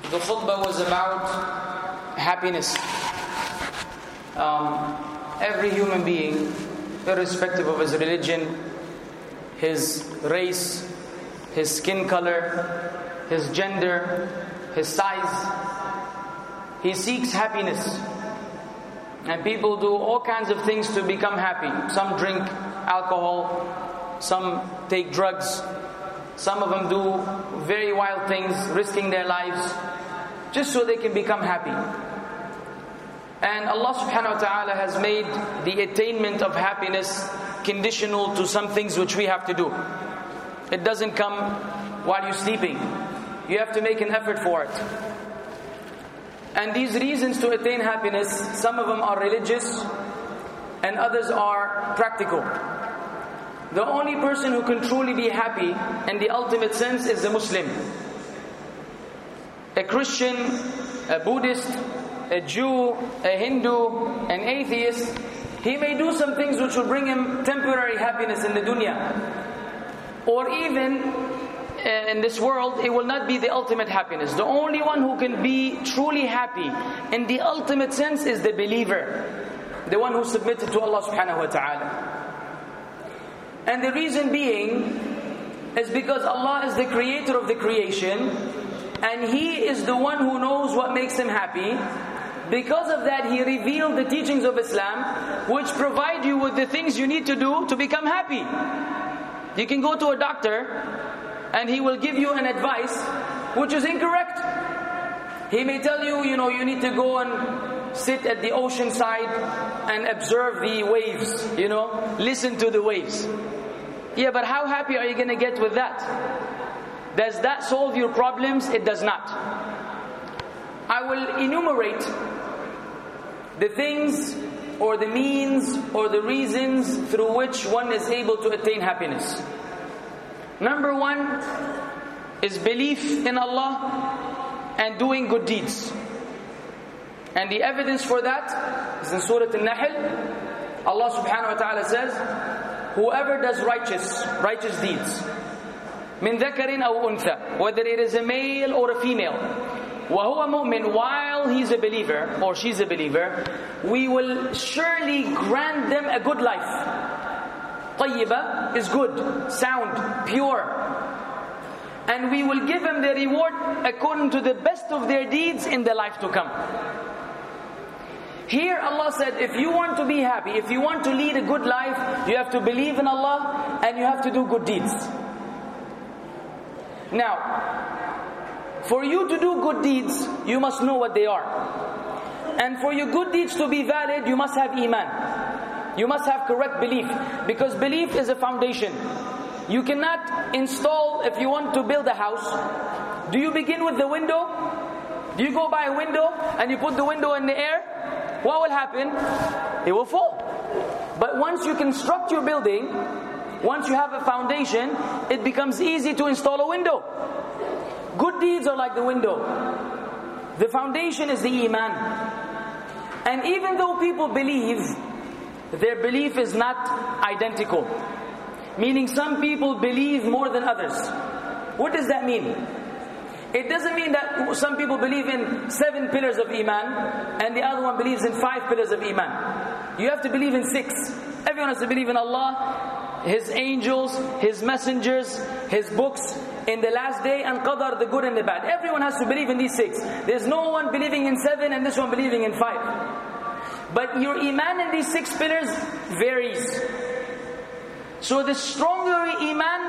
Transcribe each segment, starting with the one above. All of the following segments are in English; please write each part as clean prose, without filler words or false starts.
The khutbah was about happiness. Every human being, irrespective of his religion, his race, his skin color, his gender, his size, he seeks happiness. And people do all kinds of things to become happy. Some drink alcohol, some take drugs, some of them do very wild things, risking their lives, just so they can become happy. And Allah subhanahu wa ta'ala has made the attainment of happiness conditional to some things which we have to do. It doesn't come while you're sleeping. You have to make an effort for it. And these reasons to attain happiness, some of them are religious and others are practical. The only person who can truly be happy in the ultimate sense is the Muslim. A Christian, a Buddhist, a Jew, a Hindu, an atheist, he may do some things which will bring him temporary happiness in the dunya. Or even in this world, it will not be the ultimate happiness. The only one who can be truly happy in the ultimate sense is the believer, the one who submitted to Allah subhanahu wa ta'ala. And the reason being is because Allah is the creator of the creation and He is the one who knows what makes Him happy. Because of that, He revealed the teachings of Islam, which provide you with the things you need to do to become happy. You can go to a doctor and he will give you an advice which is incorrect. He may tell you, you need to go and sit at the ocean side and observe the waves, listen to the waves. Yeah, but how happy are you going to get with that? Does that solve your problems? It does not. I will enumerate the things or the means or the reasons through which one is able to attain happiness. Number one is belief in Allah and doing good deeds. And the evidence for that is in Surah An-Nahl. Allah subhanahu wa ta'ala says, whoever does righteous deeds, min dhakarin aw untha, whether it is a male or a female, wa huwa mu'min, while he's a believer or she's a believer, we will surely grant them a good life. Tayyiba is good, sound, pure. And we will give them the reward according to the best of their deeds in the life to come. Here Allah said, if you want to be happy, if you want to lead a good life, you have to believe in Allah and you have to do good deeds. Now, for you to do good deeds, you must know what they are. And for your good deeds to be valid, you must have iman. You must have correct belief, because belief is a foundation. You cannot install, if you want to build a house, do you begin with the window? Do you go by a window and you put the window in the air? What will happen? It will fall. But once you construct your building, once you have a foundation, it becomes easy to install a window. Good deeds are like the window. The foundation is the iman. And even though people believe, their belief is not identical. Meaning some people believe more than others. What does that mean? It doesn't mean that some people believe in 7 pillars of iman and the other one believes in 5 pillars of iman. You have to believe in 6. Everyone has to believe in Allah, His angels, His messengers, His books, in the last day, and qadar, the good and the bad. Everyone has to believe in these 6. There's no one believing in 7 and this one believing in 5. But your iman in these 6 pillars varies. So the stronger your iman,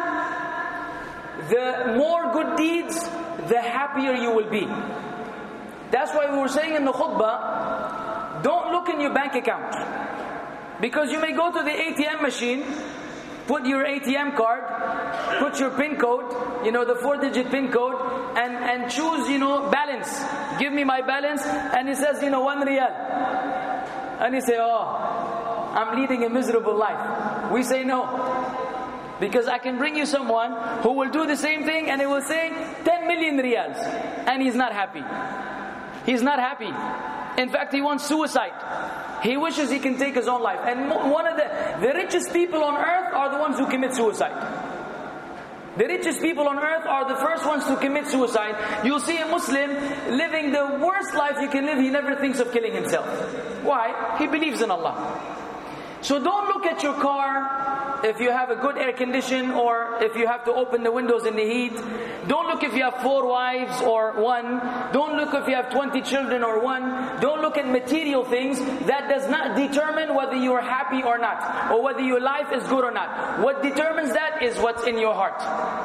the more good deeds, the happier you will be. That's why we were saying in the khutbah, don't look in your bank account. Because you may go to the ATM machine, put your ATM card, put your PIN code, the 4-digit PIN code, and choose, balance. Give me my balance, and it says, 1 riyal. And you say, I'm leading a miserable life. We say no. Because I can bring you someone who will do the same thing and it will say 10 million riyals. And he's not happy. He's not happy. In fact, he wants suicide. He wishes he can take his own life. And one of the richest people on earth are the ones who commit suicide. The richest people on earth are the first ones to commit suicide. You'll see a Muslim living the worst life you can live. He never thinks of killing himself. Why? He believes in Allah. So don't look at your car if you have a good air condition or if you have to open the windows in the heat. Don't look if you have 4 wives or 1. Don't look if you have 20 children or 1. Don't look at material things. That does not determine whether you are happy or not, or whether your life is good or not. What determines that is what's in your heart.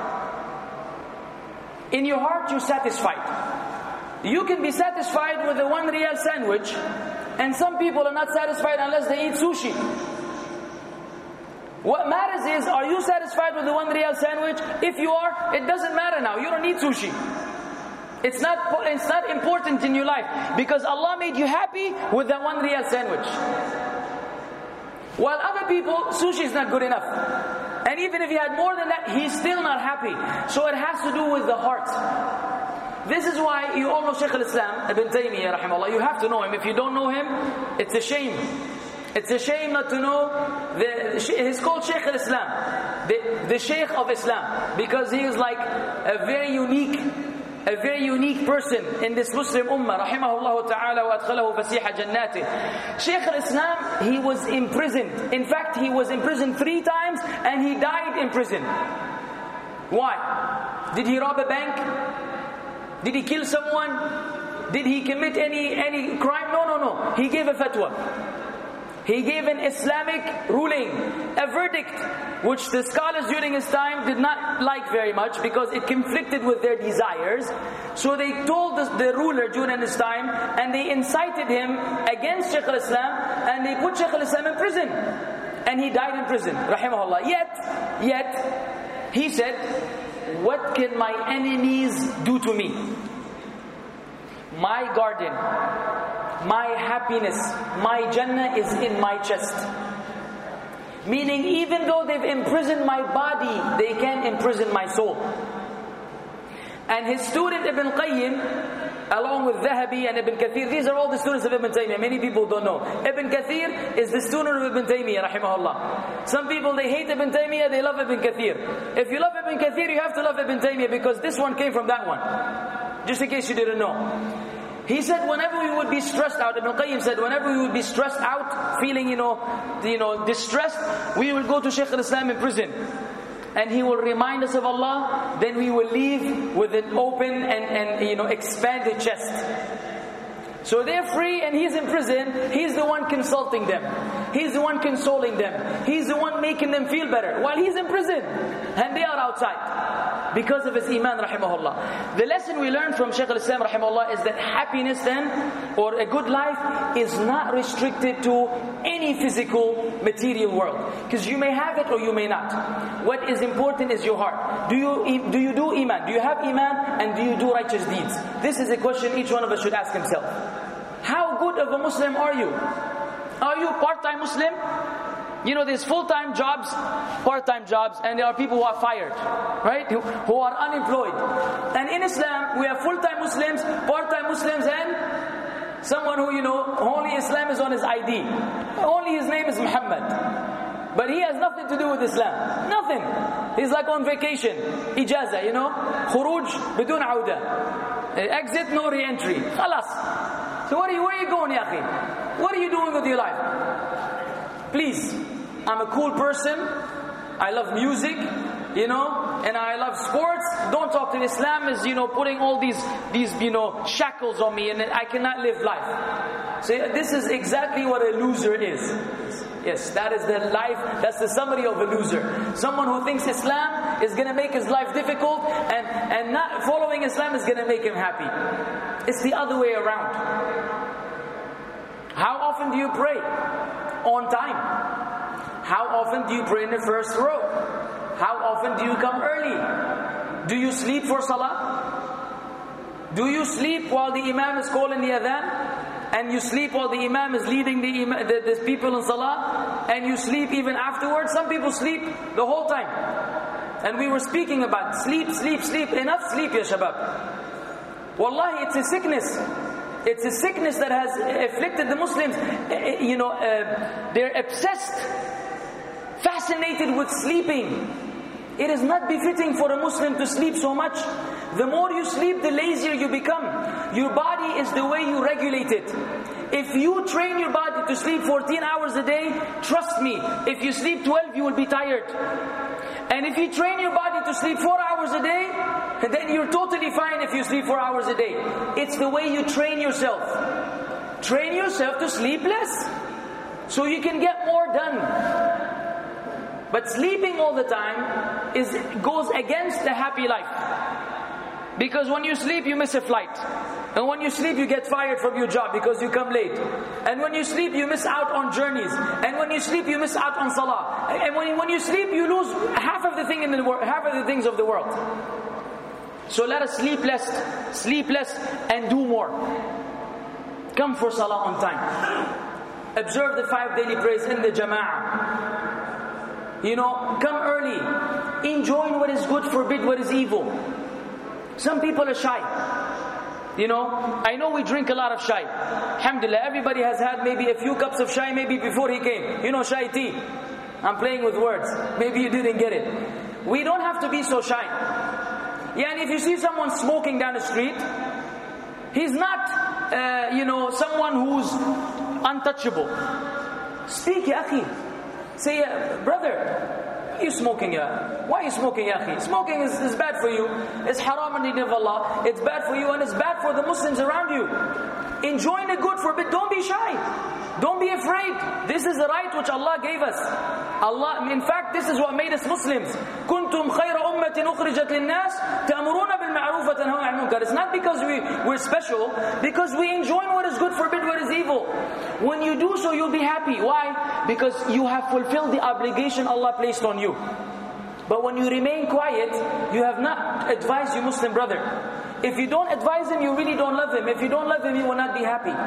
In your heart, you're satisfied. You can be satisfied with a 1 riyal sandwich, and some people are not satisfied unless they eat sushi. What matters is, are you satisfied with the 1 riyal sandwich? If you are, it doesn't matter now. You don't need sushi. It's not important in your life, because Allah made you happy with that 1 riyal sandwich. While other people, sushi is not good enough. And even if he had more than that, he's still not happy. So it has to do with the heart. This is why you all know Shaykh al-Islam Ibn Taymiyyah rahimahullah. You have to know him. If you don't know him, it's a shame. It's a shame not to know. He's called Shaykh al-Islam, the Shaykh of Islam, because he is like a very unique person in this Muslim ummah. Rahimahullah ta'ala wa adkhalahu fasiha jannatih. Shaykh al-Islam, he was imprisoned. In fact, he was imprisoned 3 times and he died in prison. Why? Did he rob a bank? Did he kill someone? Did he commit any crime? No. He gave a fatwa. He gave an Islamic ruling, a verdict, which the scholars during his time did not like very much because it conflicted with their desires. So they told the ruler during his time, and they incited him against Shaykh al-Islam, and they put Shaykh al-Islam in prison. And he died in prison, rahimahullah. Yet, he said, what can my enemies do to me? My garden, my happiness, my Jannah is in my chest. Meaning, even though they've imprisoned my body, they can't imprison my soul. And his student Ibn Qayyim, along with Dhahabi and Ibn Kathir, these are all the students of Ibn Taymiyyah. Many people don't know. Ibn Kathir is the student of Ibn Taymiyyah, rahimahullah. Some people, they hate Ibn Taymiyyah, they love Ibn Kathir. If you love Ibn Kathir, you have to love Ibn Taymiyyah, because this one came from that one. Just in case you didn't know. He said, whenever we would be stressed out, Ibn Qayyim said, whenever we would be stressed out, feeling, distressed, we will go to Shaykh al-Islam in prison. And he will remind us of Allah, then we will leave with an open and expanded chest. So they're free and he's in prison. He's the one consulting them. He's the one consoling them. He's the one making them feel better while he's in prison and they are outside because of his iman, rahimahullah. The lesson we learn from Shaykh al-Islam, rahimahullah, is that happiness then, or a good life, is not restricted to any physical material world. Because you may have it or you may not. What is important is your heart. Do you do iman? Do you have iman? And do you do righteous deeds? This is a question each one of us should ask himself. How good of a Muslim are you? Are you part-time Muslim? There's full-time jobs, part-time jobs, and there are people who are fired, right? Who are unemployed. And in Islam, we have full-time Muslims, part-time Muslims, and someone who, only Islam is on his ID. Only his name is Muhammad. But he has nothing to do with Islam. Nothing. He's like on vacation. Ijaza, Khuruj bidun awda. Exit, no re-entry. Khalas. So where are you going, ya akhi? What are you doing with your life? Please. I'm a cool person. I love music, and I love sports. Don't talk to me. Islam is, putting all these shackles on me, and I cannot live life. So this is exactly what a loser is. Yes, that is the life, that's the summary of a loser. Someone who thinks Islam is going to make his life difficult, and not following Islam is going to make him happy. It's the other way around. How often do you pray? On time. How often do you pray in the first row? How often do you come early? Do you sleep for salah? Do you sleep while the imam is calling the adhan? And you sleep while the imam is leading the people in salah? And you sleep even afterwards? Some people sleep the whole time. And we were speaking about sleep. Enough sleep, ya shabab. Wallahi, it's a sickness. It's a sickness that has afflicted the Muslims. They're obsessed, fascinated with sleeping. It is not befitting for a Muslim to sleep so much. The more you sleep, the lazier you become. Your body is the way you regulate it. If you train your body to sleep 14 hours a day, trust me, if you sleep 12, you will be tired. And if you train your body to sleep 4 hours a day, then you're totally fine if you sleep 4 hours a day. It's the way you train yourself. Train yourself to sleep less, so you can get more done. But sleeping all the time goes against the happy life. Because when you sleep, you miss a flight. And when you sleep, you get fired from your job because you come late. And when you sleep, you miss out on journeys. And when you sleep, you miss out on salah. And when you sleep, you lose half of the things of the world. So let us sleep less, and do more. Come for salah on time. Observe the 5 daily prayers in the jama'ah. Come early. Enjoy what is good, forbid what is evil. Some people are shy. I know we drink a lot of shai. Alhamdulillah, everybody has had maybe a few cups of shai maybe before he came. Shai tea. I'm playing with words. Maybe you didn't get it. We don't have to be so shy. And if you see someone smoking down the street, he's not, someone who's untouchable. Speak, ya akhi. Say, brother, why are you smoking, ya? Why are you smoking, ya akhi? Smoking is bad for you. It's haram in the name of Allah. It's bad for you and it's bad for the Muslims around you. Enjoying the good, forbid. Don't be shy. Don't be afraid. This is the right which Allah gave us. In fact, this is what made us Muslims. كُنْتُمْ خَيْرَ أُمَّةٍ أُخْرِجَتْ لِلنَّاسِ تَأْمُرُونَ بِالْمَعْرُوفِ وَتَنْهَوْنَ عَنِ الْمُنكَرِ. It's not because we're special, because we enjoy what is good, forbid what is evil. When you do so, you'll be happy. Why? Because you have fulfilled the obligation Allah placed on you. But when you remain quiet, you have not advised your Muslim brother. If you don't advise him, you really don't love him. If you don't love him, he will not be happy.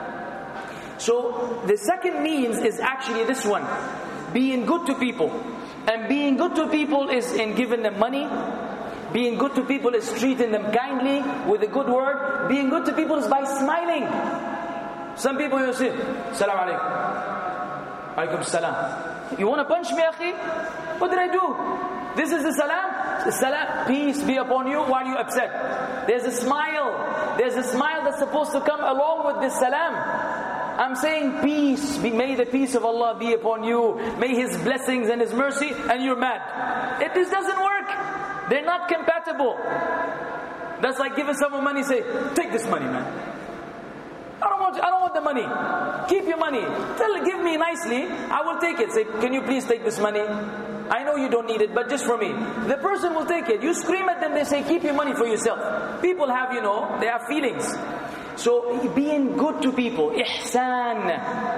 So the second means is actually this one. Being good to people. And being good to people is in giving them money. Being good to people is treating them kindly with a good word. Being good to people is by smiling. Some people will say, Salam alaikum. Alaikum salam. You want to punch me, akhi? What did I do? This is the salam. The salam, peace be upon you while you're upset. There's a smile. There's a smile that's supposed to come along with this salam. I'm saying peace. May the peace of Allah be upon you. May His blessings and His mercy, and you're mad. This doesn't work. They're not compatible. That's like giving someone money, say, take this money, man. I don't want the money. Keep your money. Give me nicely. I will take it. Say, can you please take this money? I know you don't need it, but just for me. The person will take it. You scream at them, they say, keep your money for yourself. People have, they have feelings. So being good to people, ihsan.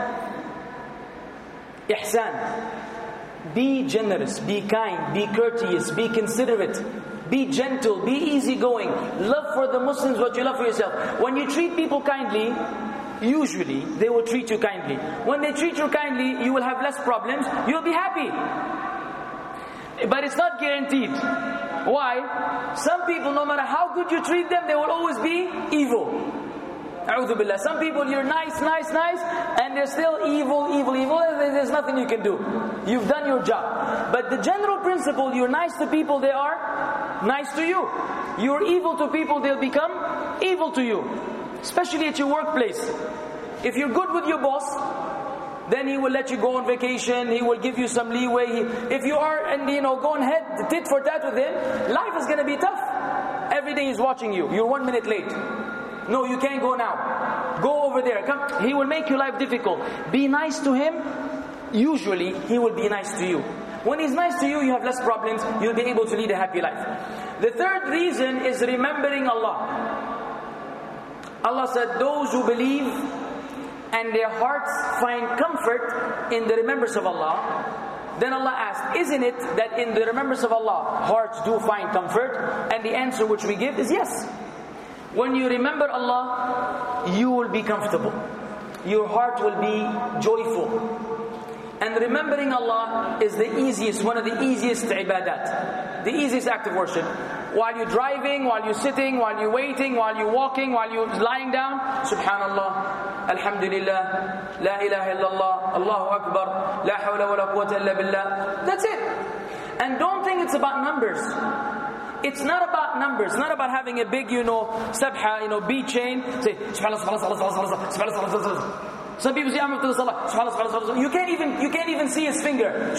Be generous, be kind, be courteous, be considerate, be gentle, be easygoing. Love for the Muslims what you love for yourself. When you treat people kindly, usually they will treat you kindly. When they treat you kindly, you will have less problems, you'll be happy. But it's not guaranteed. Why? Some people, no matter how good you treat them, they will always be evil. A'udhu billah. Some people, you're nice, and they're still evil. There's nothing you can do. You've done your job. But the general principle, you're nice to people, they are nice to you. You're evil to people, they'll become evil to you. Especially at your workplace. If you're good with your boss, then he will let you go on vacation, he will give you some leeway. If you are, going head tit for tat with him, life is going to be tough. Every day he's watching you. You're 1 minute late. No, you can't go now. Go over there. Come. He will make your life difficult. Be nice to him. Usually, he will be nice to you. When he's nice to you, you have less problems. You'll be able to lead a happy life. The third reason is remembering Allah. Allah said, those who believe and their hearts find comfort in the remembrance of Allah. Then Allah asked, isn't it that in the remembrance of Allah, hearts do find comfort? And the answer which we give is yes. When you remember Allah, you will be comfortable. Your heart will be joyful. And remembering Allah is the easiest, one of the easiest ibadat. The easiest act of worship. While you're driving, while you're sitting, while you're waiting, while you're walking, while you're lying down, Subhanallah, Alhamdulillah, La ilaha illallah, Allahu Akbar, La hawla wa la quwwata illa billah. That's it. And don't think it's about numbers. It's not about numbers. It's not about having a big, sabha, beat chain. Say, subhanallah, subhanallah, subhanallah, subhanallah, subhanallah. Some people say, I'm after the salah. Subhanallah, subhanallah, subhanallah. You can't even see his finger.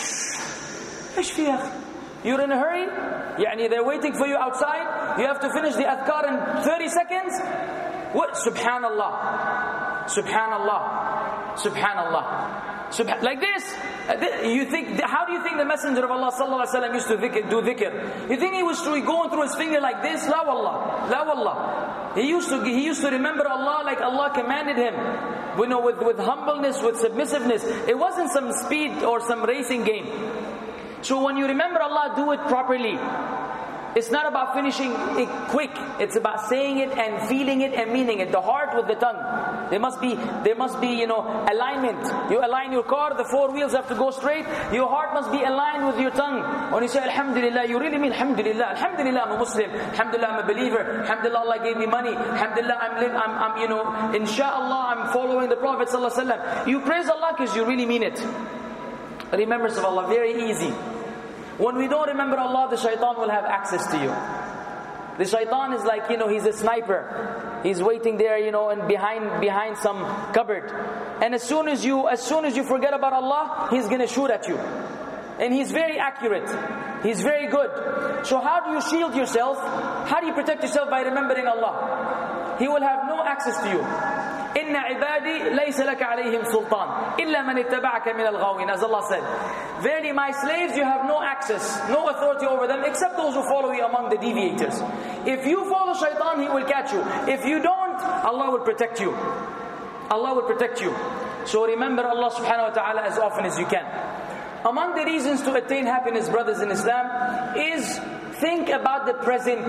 You're in a hurry. They're waiting for you outside. You have to finish the adhkar in 30 seconds. What? Subhanallah. Subhanallah. Subhanallah. Like this. How do you think the Messenger of Allah sallallahu alaihi wasallam used to do dhikr? You think he was going through his finger like this? La wallah. La wallah. He used to remember Allah like Allah commanded him. With humbleness, with submissiveness. It wasn't some speed or some racing game. So when you remember Allah, do it properly. It's not about finishing it quick. It's about saying it and feeling it and meaning it. The heart with the tongue. There must be alignment. You align your car, the four wheels have to go straight. Your heart must be aligned with your tongue. When you say Alhamdulillah, you really mean Alhamdulillah. Alhamdulillah, I'm a Muslim. Alhamdulillah, I'm a believer. Alhamdulillah, Allah gave me money. Alhamdulillah, I'm inshallah, I'm following the Prophet sallallahu alaihi wasallam. You praise Allah because you really mean it. Remembrance of Allah, very easy. When we don't remember Allah, the shaitan will have access to you. The shaitan is like, he's a sniper. He's waiting there, and behind some cupboard. And as soon as you forget about Allah, he's going to shoot at you. And he's very accurate. He's very good. So how do you shield yourself? How do you protect yourself? By remembering Allah. He will have no access to you. إِنَّ عِبَادِي لَيْسَ لَكَ عَلَيْهِمْ سُلْطَانٍ إِلَّا مَنِ اتَّبَعَكَ مِنَ الْغَاوِينَ. As Allah said, verily my slaves, you have no access, no authority over them except those who follow you among the deviators. If you follow shaitan, he will catch you. If you don't, Allah will protect you. Allah will protect you. So remember Allah subhanahu wa ta'ala as often as you can. Among the reasons to attain happiness, brothers in Islam, is think about the present.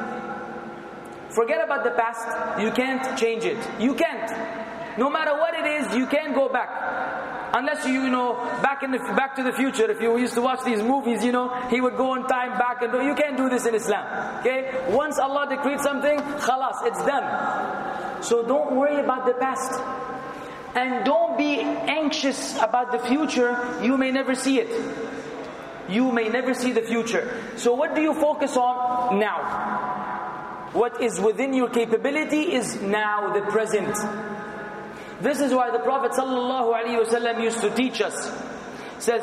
Forget about the past. You can't change it. You can't. No matter what it is, you can't go back. Unless Back to the Future. If you used to watch these movies, he would go in time back and you can't do this in Islam. Okay? Once Allah decreed something, khalas, it's done. So don't worry about the past. And don't be anxious about the future. You may never see it. You may never see the future. So what do you focus on now? What is within your capability is now, the present. This is why the Prophet ﷺ used to teach us. Says,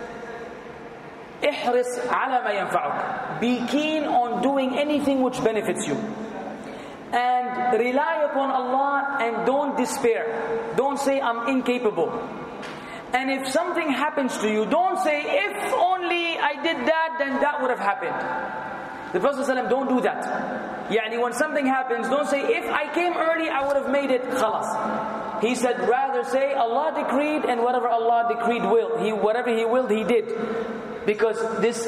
احرص على ما ينفعك. Be keen on doing anything which benefits you. And rely upon Allah and don't despair. Don't say, I'm incapable. And if something happens to you, don't say, if only I did that, then that would have happened. The Prophet ﷺ don't do that. When something happens, don't say, if I came early, I would have made it, khalas. He said, rather say, Allah decreed, and whatever Allah decreed whatever He willed, He did. Because this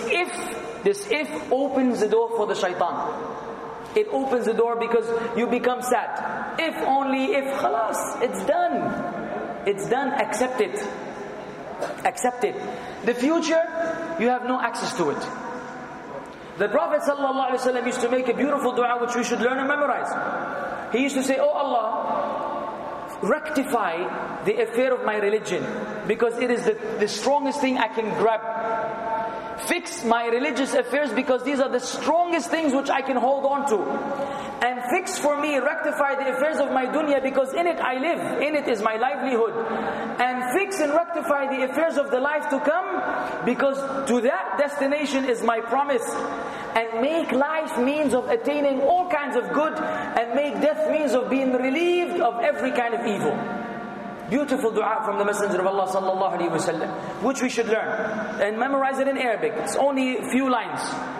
if opens the door for the shaitan. It opens the door because you become sad. If only if, khalas, it's done. It's done, accept it. Accept it. The future, you have no access to it. The Prophet ﷺ used to make a beautiful dua which we should learn and memorize. He used to say, Oh Allah, rectify the affair of my religion, because it is the strongest thing I can grab. Fix my religious affairs, because these are the strongest things which I can hold on to. And fix for me, rectify the affairs of my dunya, because in it I live, in it is my livelihood. And fix and rectify the affairs of the life to come, because to that destination is my promise. And make life means of attaining all kinds of good, and make death means of being relieved of every kind of evil. Beautiful dua from the Messenger of Allah sallallahu alaihi wasallam, which we should learn and memorize it in Arabic. It's only a few lines.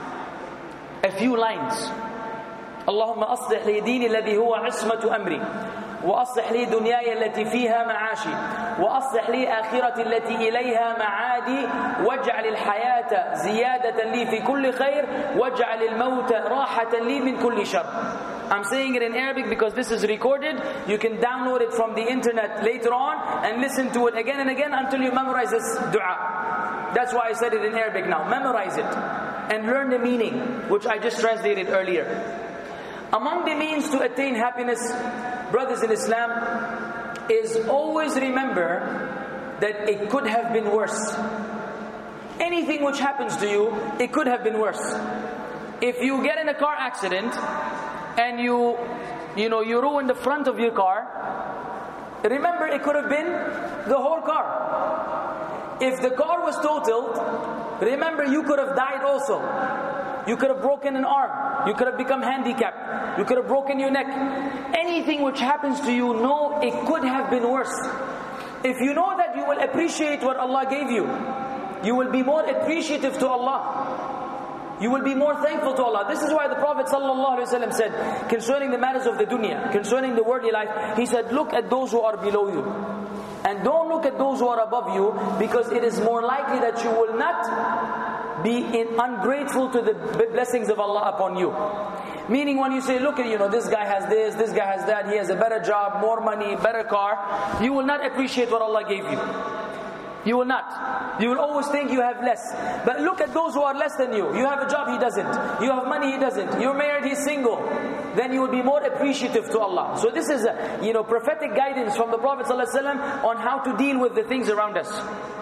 A few lines. اللهم أصلح لي ديني الذي هو عصمة أمري وأصلح لي دنياي التي فيها معاشي وأصلح لي آخرتي التي إليها معادي واجعل الحياة زيادة لي في كل خير واجعل الموت راحة لي من كل شر. I'm saying it in Arabic because this is recorded. You can download it from the internet later on and listen to it again and again until you memorize this dua. That's why I said it in Arabic now. Memorize it and learn the meaning, which I just translated earlier. Among the means to attain happiness, brothers in Islam, is always remember that it could have been worse. anything which happens to you, it could have been worse. If you get in a car accident and you ruin the front of your car, remember it could have been the whole car. If the car was totaled, remember you could have died also. You could have broken an arm. You could have become handicapped. You could have broken your neck. Anything which happens to you, know it could have been worse. If you know that, you will appreciate what Allah gave you. You will be more appreciative to Allah. You will be more thankful to Allah. This is why the Prophet ﷺ said, concerning the matters of the dunya, concerning the worldly life, he said, look at those who are below you. And don't look at those who are above you, because it is more likely that you will not be ungrateful to the blessings of Allah upon you. Meaning when you say, look at, this guy has this guy has that, he has a better job, more money, better car, you will not appreciate what Allah gave you. You will not. You will always think you have less. But look at those who are less than you. You have a job, he doesn't. You have money, he doesn't. You're married, he's single. Then you will be more appreciative to Allah. So this is a prophetic guidance from the Prophet ﷺ on how to deal with the things around us.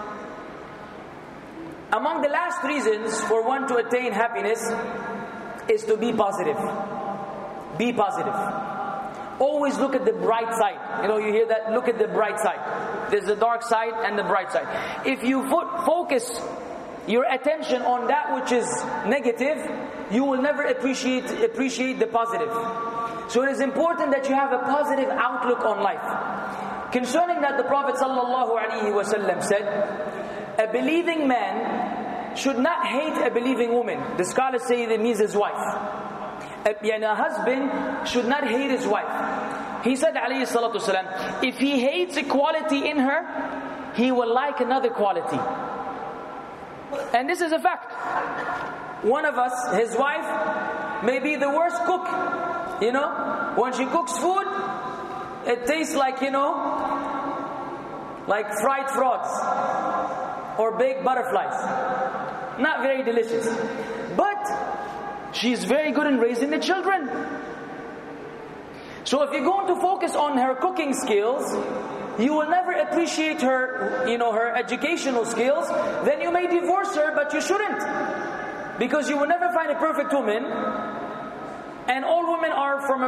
Among the last reasons for one to attain happiness is to be positive. Be positive. Always look at the bright side. You hear that? Look at the bright side. There's the dark side and the bright side. If you focus your attention on that which is negative, you will never appreciate the positive. So it is important that you have a positive outlook on life. Concerning that, the Prophet ﷺ said, a believing man should not hate a believing woman. The scholars say that means his wife. A husband should not hate his wife. He said, alayhi salatu wasalam, if he hates a quality in her, he will like another quality. And this is a fact. One of us, his wife, may be the worst cook. When she cooks food, it tastes like, like fried frogs or baked butterflies. Not very delicious. But she's very good in raising the children. So if you're going to focus on her cooking skills, you will never appreciate her, her educational skills. Then you may divorce her, but you shouldn't. Because you will never find a perfect woman. And all women are from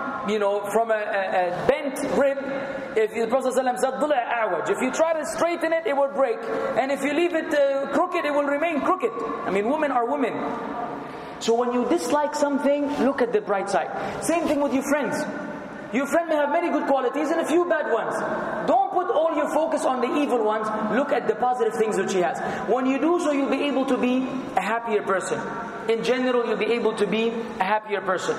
a bent rib. If the Prophet ﷺ said, "Dila' a'waj." If you try to straighten it, it will break. And if you leave it crooked, it will remain crooked. Women are women. So when you dislike something, look at the bright side. Same thing with your friends. Your friend may have many good qualities and a few bad ones. Don't put all your focus on the evil ones. Look at the positive things which he has. When you do so, you'll be able to be a happier person. In general, you'll be able to be a happier person.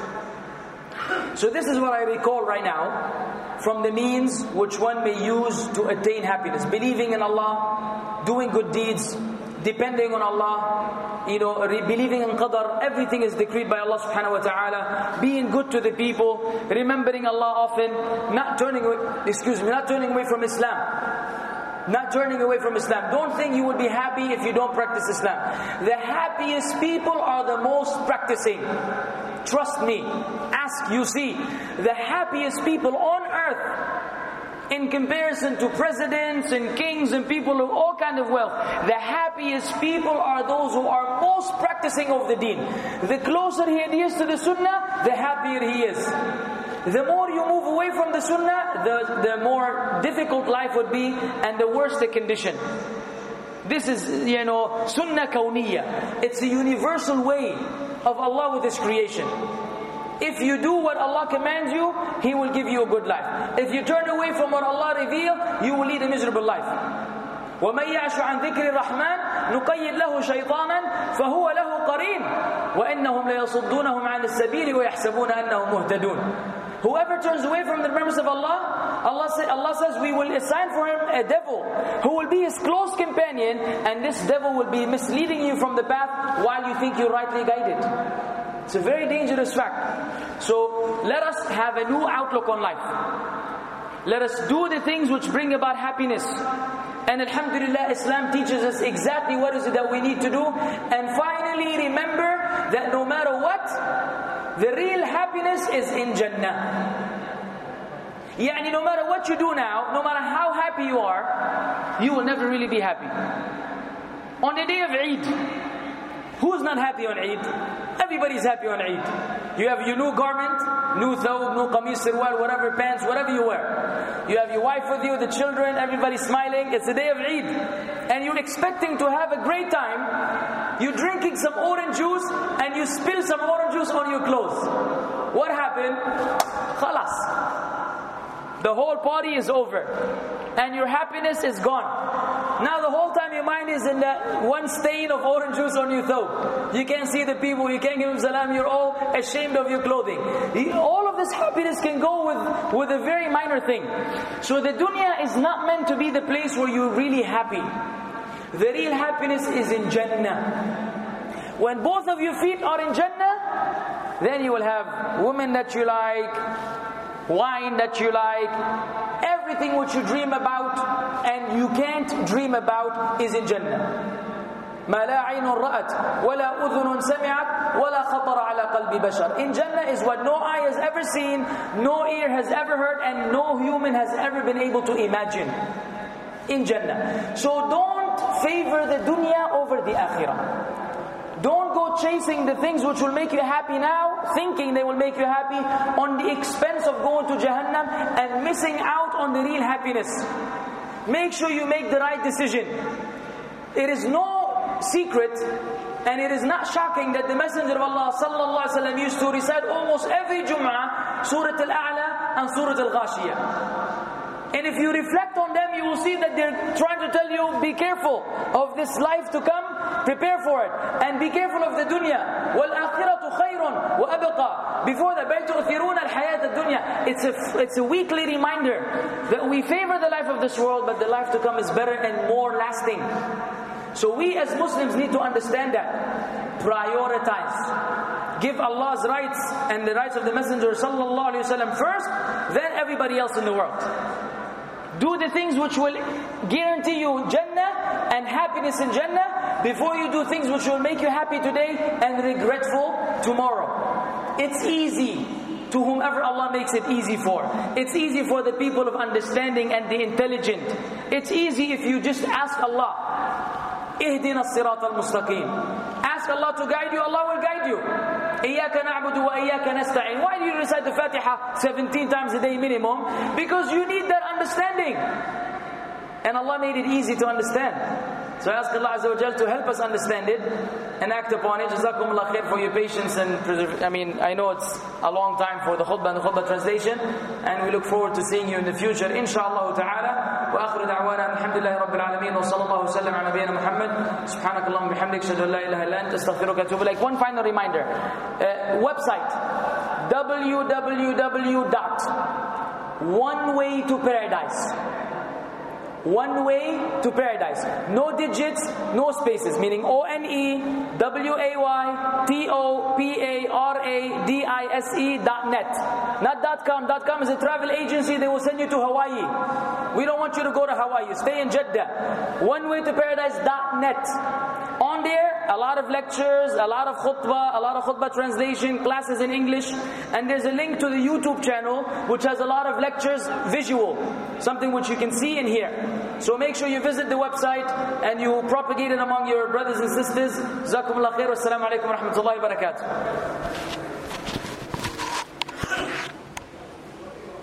So this is what I recall right now from the means which one may use to attain happiness. Believing in Allah, doing good deeds, depending on Allah, believing in qadar. Everything is decreed by Allah subhanahu wa ta'ala. Being good to the people, remembering Allah often, not turning away from Islam. Not turning away from Islam. Don't think you will be happy if you don't practice Islam. The happiest people are the most practicing. Trust me. Ask, you see. The happiest people on earth, in comparison to presidents and kings and people of all kind of wealth, the happiest people are those who are most practicing of the deen. The closer he adheres to the sunnah, the happier he is. The more you move away from the sunnah, the more difficult life would be and the worse the condition. This is, sunnah kawniyya. It's a universal way of Allah with His creation. If you do what Allah commands you, He will give you a good life. If you turn away from what Allah revealed, you will lead a miserable life. وَمَنْ يَعْشُ عَنْ ذِكْرِ الرَّحْمَنِ نُقَيِّدْ لَهُ شَيْطَانًا فَهُوَ لَهُ قَرِينٌ وَإِنَّهُمْ لَيَصُدُّونَهُمْ عَنِ السَّبِيلِ وَيَحْسَبُونَ أَنَّهُمْ مُهْتَدُونَ. Whoever turns away from the remembrance of Allah, Allah says we will assign for him a devil who will be his close companion, and this devil will be misleading you from the path while you think you're rightly guided. It's a very dangerous fact. So let us have a new outlook on life. Let us do the things which bring about happiness. And alhamdulillah, Islam teaches us exactly what is it that we need to do. And finally, remember that no matter what, the real happiness is in Jannah. No matter what you do now, no matter how happy you are, you will never really be happy. On the day of Eid, who's not happy on Eid? Everybody's happy on Eid. You have your new garment, new thawb, new qamis, sirwal, whatever, pants, whatever you wear. You have your wife with you, the children, everybody's smiling. It's the day of Eid. And you're expecting to have a great time. You're drinking some orange juice and you spill some orange juice on your clothes. What happened? Khalas. The whole party is over. And your happiness is gone. Now the whole time your mind is in that one stain of orange juice on your thawb. You can't see the people, you can't give them salam, you're all ashamed of your clothing. All of this happiness can go with a very minor thing. So the dunya is not meant to be the place where you're really happy. The real happiness is in Jannah. When both of your feet are in Jannah, then you will have women that you like, wine that you like, everything which you dream about and you can't dream about is in Jannah. ما لا عين رأت ولا أذن سمعت ولا خطر على قلب بشر. In Jannah is what no eye has ever seen, no ear has ever heard, and no human has ever been able to imagine. In Jannah. So don't favor the dunya over the akhirah. Don't go chasing the things which will make you happy now, thinking they will make you happy, on the expense of going to Jahannam and missing out on the real happiness. Make sure you make the right decision. It is no secret and it is not shocking that the Messenger of Allah sallallahu alaihi wasallam used to recite almost every Jum'ah Surah Al-A'la and Surah Al-Ghashiyah. And if you reflect on them, you will see that they're trying to tell you, be careful of this life to come, prepare for it, and be careful of the dunya. وَالْآخِرَةُ خَيْرٌ وَأَبْقَى. Before that, بَلْ تُؤْثِرُونَ الْحَيَاةَ الدُّنْيَا. It's a weekly reminder that we favor the life of this world, but the life to come is better and more lasting. So we as Muslims need to understand that. Prioritize. Give Allah's rights and the rights of the Messenger sallallahu alaihi wasallam first, then everybody else in the world. Do the things which will guarantee you Jannah and happiness in Jannah before you do things which will make you happy today and regretful tomorrow. It's easy to whomever Allah makes it easy for. It's easy for the people of understanding and the intelligent. It's easy if you just ask Allah, Ihdina as-sirat al-mustaqim. Ask Allah to guide you, Allah will guide you. Iyaka na'budu wa iyaka nasta'in. Why do you recite the Fatiha 17 times a day minimum? Because you need that understanding. And Allah made it easy to understand. So I ask Allah Azza wa Jal to help us understand it and act upon it. Jazakumullah khair for your patience and I know it's a long time for the khutbah and the khutbah translation, and we look forward to seeing you in the future, inshallah ta'ala. وآخر دعوانا الحمد لله رب العالمين وصلى الله وسلم على نبينا محمد سبحانك اللهم وبحمدك أشهد أن لا إله إلا أنت أستغفرك وأتوب إليك. One final reminder, website www.onewaytoparadise. One way to paradise. No digits, no spaces. Meaning ONEWAYTOPARADISE.net. Not .com. .com is a travel agency. They will send you to Hawaii. We don't want you to go to Hawaii. Stay in Jeddah. OneWayToParadise.net. On there, a lot of lectures, a lot of khutbah translation, classes in English. And there's a link to the YouTube channel which has a lot of lectures visual. Something which you can see and hear. So make sure you visit the website and you propagate it among your brothers and sisters. Jazakumullah khair. Wassalamu alaikum wa rahmatullahi wa barakatuh.